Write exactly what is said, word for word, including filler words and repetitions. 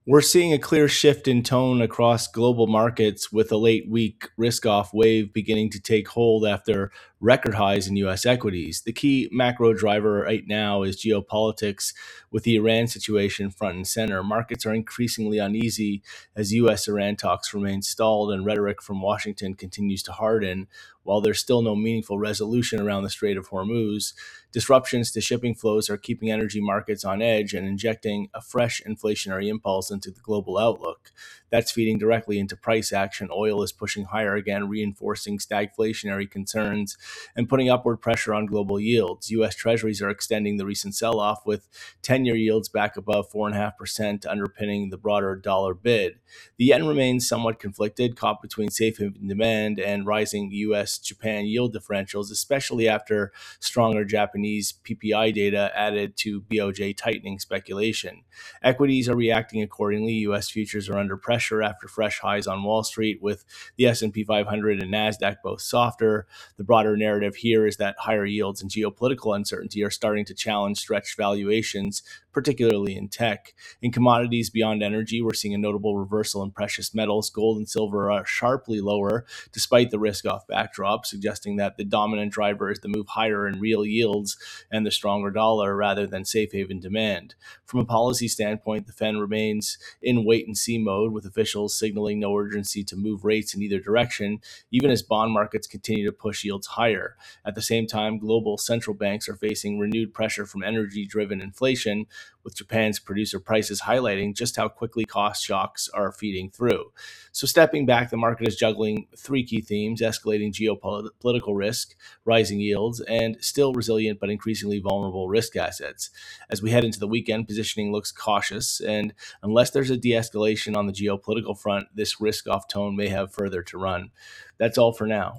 We're seeing a clear shift in tone across global markets with a late week risk off wave beginning to take hold after record highs in U S equities. The key macro driver right now is geopolitics with the Iran situation front and center. Markets are increasingly uneasy as U S Iran talks remain stalled and rhetoric from Washington continues to harden. While there's still no meaningful resolution around the Strait of Hormuz, disruptions to shipping flows are keeping energy markets on edge and injecting a fresh inflationary impulse into the global outlook. That's feeding directly into price action. Oil is pushing higher again, reinforcing stagflationary concerns and putting upward pressure on global yields. U S Treasuries are extending the recent sell off with ten year yields back above four point five percent, underpinning the broader dollar bid. The yen remains somewhat conflicted, caught between safe haven demand and rising U S Japan yield differentials, especially after stronger Japanese P P I data added to B O J tightening speculation. Equities are reacting accordingly. U S futures are under pressure after fresh highs on Wall Street, with the S and P five hundred and NASDAQ both softer. The broader narrative here is that higher yields and geopolitical uncertainty are starting to challenge stretched valuations, particularly in tech. In commodities beyond energy, we're seeing a notable reversal in precious metals. Gold and silver are sharply lower despite the risk-off backdrop, suggesting that the dominant driver is the move higher in real yields and the stronger dollar rather than safe haven demand. From a policy standpoint, the Fed remains in wait-and-see mode, with officials signaling no urgency to move rates in either direction, even as bond markets continue to push yields higher. At the same time, global central banks are facing renewed pressure from energy-driven inflation, with Japan's producer prices highlighting just how quickly cost shocks are feeding through. So stepping back, the market is juggling three key themes: escalating geopolitical risk, rising yields, and still resilient but increasingly vulnerable risk assets. As we head into the weekend, positioning looks cautious, and unless there's a de-escalation on the geopolitical front, this risk-off tone may have further to run. That's all for now.